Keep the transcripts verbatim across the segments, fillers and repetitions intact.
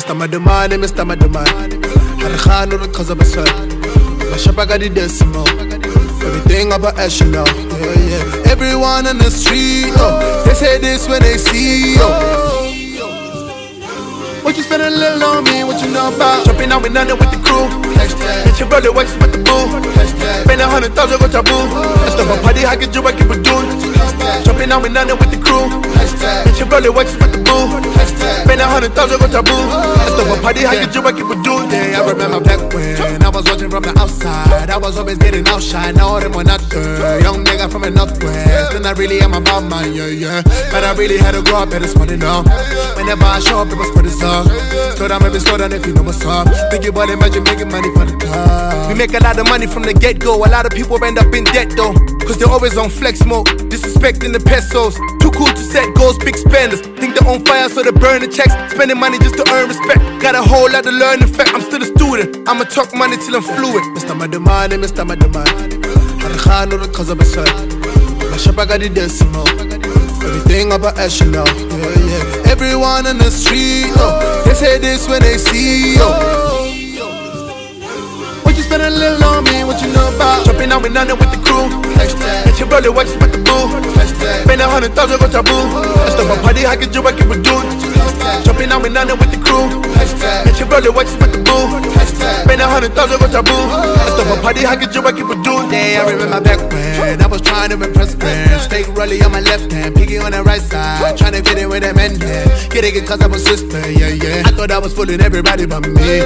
Mister Madumani, Mister Madumani. Harikhan urukhaza basal. Mashabaga di decimal. Everything about echelon. Yeah, yeah. Everyone on the street, oh, they say this when they see you. Oh. What you spend a little on me, what you know about? Jumping out with nothing with the crew. Bitch, your brother watches with the boo. Spend a hundred thousand go taboo. That's the party, how could you I keep it doing? Jumping out with nothing with the crew. Bitch, your brother watches with the boo. Spend a hundred thousand go taboo. That's the party, how could you I keep it doing? Yeah, I remember back when I was watching from the outside. I was always getting outshine. Now them were not good. Young nigga from the northwest. And I really am about my yeah, yeah. But I really had to grow up, better spot it now. Whenever I show up, it was for the song. Slow down, maybe slow down if you know what's up. Think about it, imagine making money for the top. We make a lot of money from the get-go. A lot of people end up in debt though, cause they're always on flex mode, disrespecting the pesos. Too cool to set goals, big spenders. Think they're on fire so they burn the checks. Spending money just to earn respect. Got a whole lot to learn, in fact, I'm still a student. I'ma talk money till I'm fluent. Mister Madumani, Mister Madumani. Harikhan urukhaza basal. Mashabaga di decimal. Everything about echelon. Yeah, yeah. Everyone on the street, oh, they say this when they see you. Oh. What you spend a little on me, what you know about? Jumping out with nothing with the crew. Bitch, your brother watches with the boo. Spend a hundred thousand go taboo. That's the party, how could you I keep it doing? Jumping out with nothing with the crew. Bitch, your brother watches with the boo. Spend a hundred thousand go taboo. That's the party, how could you I keep it doing? Yeah, I remember back when I was trying to impress friends. Steak rolly on my left hand, piggy on the right side. Trying to fit in with them men there. Get it cause I'm a sister, yeah, yeah. I thought I was fooling everybody but me.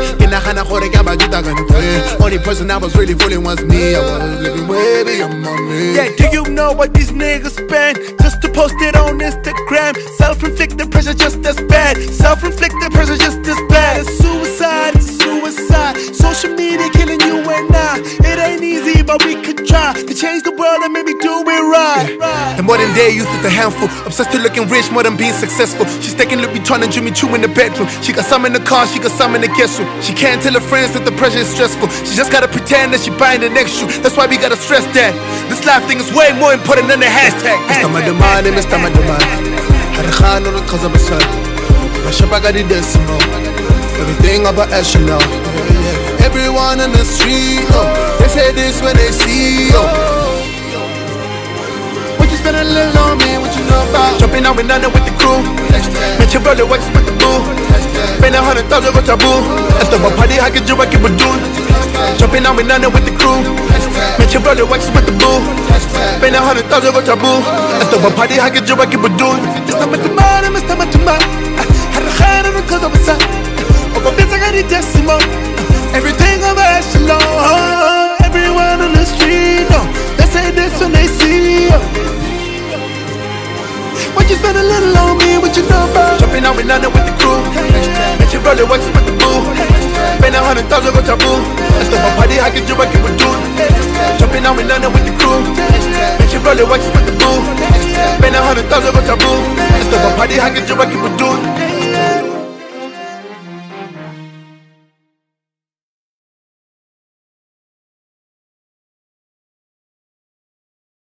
Only person I was really fooling was me. I was living way beyond my means. Yeah, do you know what these niggas spend just to post it on Instagram? Self-inflicted pressure just as bad. Self-inflicted pressure just as bad. It's suicide, it's suicide. Social media killing you and I. It ain't easy, but we could try to change the world and maybe do it right. Yeah. The modern day youth is a handful, obsessed with looking rich more than being successful. She's taking look between Jimmy Choo in the bedroom. She got some in the car, she got some in the guest room. She can't tell her friends that the pressure is stressful. She just gotta pretend that she buying the next shoe. That's why we gotta stress that this life thing is way more important than the hashtag. Mister Madumani, Mister Madumani. Harikhan urukhaza basal. Mashabaga di decimal. Everything about echelon. Yeah, yeah. Everyone on the street, oh, they say this when they see you. Oh. What you spend a little on me, what you know about? Jumping out with nothing with the crew. Bitch, your brother watches with the boo. Spend a hundred thousand go taboo. That's the party, how could you I keep it doing? Jumping out with nothing with the crew. Bitch, your brother watches with the boo. Spend a hundred thousand go taboo. That's the party, how could you I keep it doing? Mister Madumani, Mister Madumani. Harikhan urukhaza basal. Over this I got the decimal. Everything about echelon. Everyone on the street, oh, they say this when they see you. What you spend a little on me, what you know about? Jumping out with nothing with the crew. Bitch, your brother watches with the boo. Spend a hundred thousand go taboo. That's the party, how could you I keep it doing? Jumping out with nothing with the crew. Bitch, your brother watches with the boo. Spend a hundred thousand go taboo. That's the party, how could you I keep it doing?